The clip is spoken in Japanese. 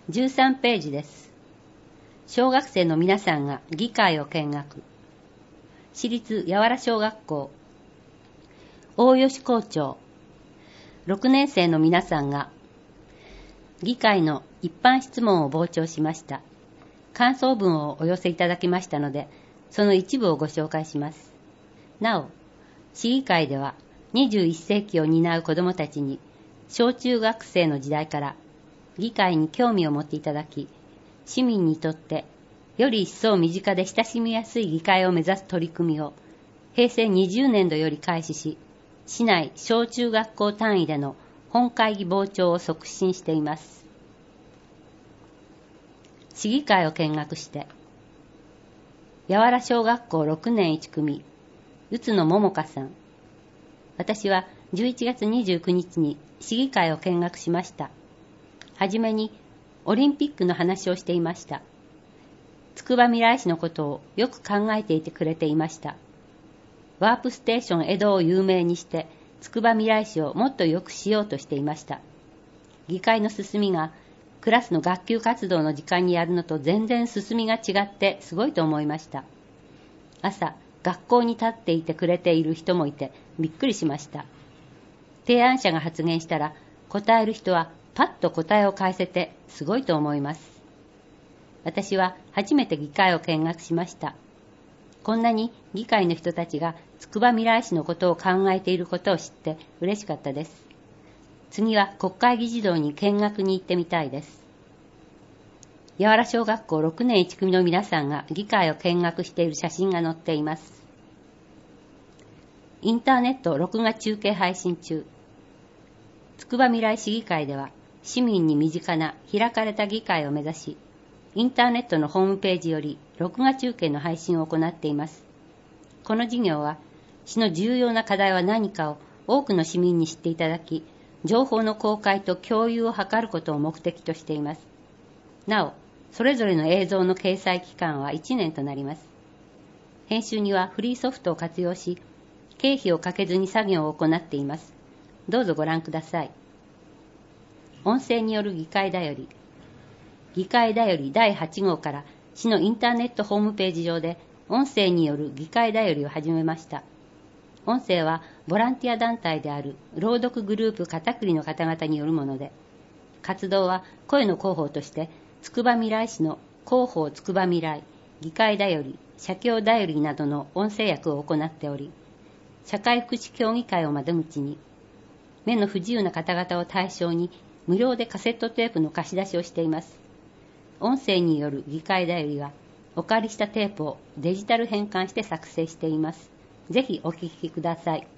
13ページです。小学生の皆さんが議会を見学。私立八原小学校。大吉校長。6年生の皆さんが議会の一般質問を傍聴しました。感想文をお寄せいただきましたので、その一部をご紹介します。なお、市議会では21世紀を担う子どもたちに小中学生の時代から議会に興味を持っていただき、市民にとってより一層身近で親しみやすい議会を目指す取り組みを平成20年度より開始し、市内小中学校単位での本会議傍聴を促進しています。市議会を見学して、八原小学校6年1組、宇津野桃香さん。私は11月29日に市議会を見学しました。はじめにオリンピックの話をしていました。つくばみらい市のことをよく考えていてくれていました。ワープステーション江戸を有名にして、つくばみらい市をもっと良くしようとしていました。議会の進みが、クラスの学級活動の時間にやるのと全然進みが違ってすごいと思いました。朝、学校に立っていてくれている人もいてびっくりしました。提案者が発言したら、答える人はパッと答えを返せてすごいと思います。私は初めて議会を見学しました。こんなに議会の人たちがつくばみらい市のことを考えていることを知って嬉しかったです。次は国会議事堂に見学に行ってみたいです。八原小学校6年1組の皆さんが議会を見学している写真が載っています。インターネット録画中継配信中。つくばみらい市議会では市民に身近な開かれた議会を目指し、インターネットのホームページより録画中継の配信を行っています。この事業は市の重要な課題は何かを多くの市民に知っていただき、情報の公開と共有を図ることを目的としています。なお、それぞれの映像の掲載期間は1年となります。編集にはフリーソフトを活用し、経費をかけずに作業を行っています。どうぞご覧ください。音声による議会だより。議会だより第8号から市のインターネットホームページ上で音声による議会だよりを始めました。音声はボランティア団体である朗読グループ片栗の方々によるもので、活動は声の広報としてつくばみらい市の広報つくばみらい、議会だより、社協だよりなどの音声役を行っており、社会福祉協議会を窓口に、目の不自由な方々を対象に無料でカセットテープの貸し出しをしています。音声による議会だよりは、お借りしたテープをデジタル変換して作成しています。ぜひお聞きください。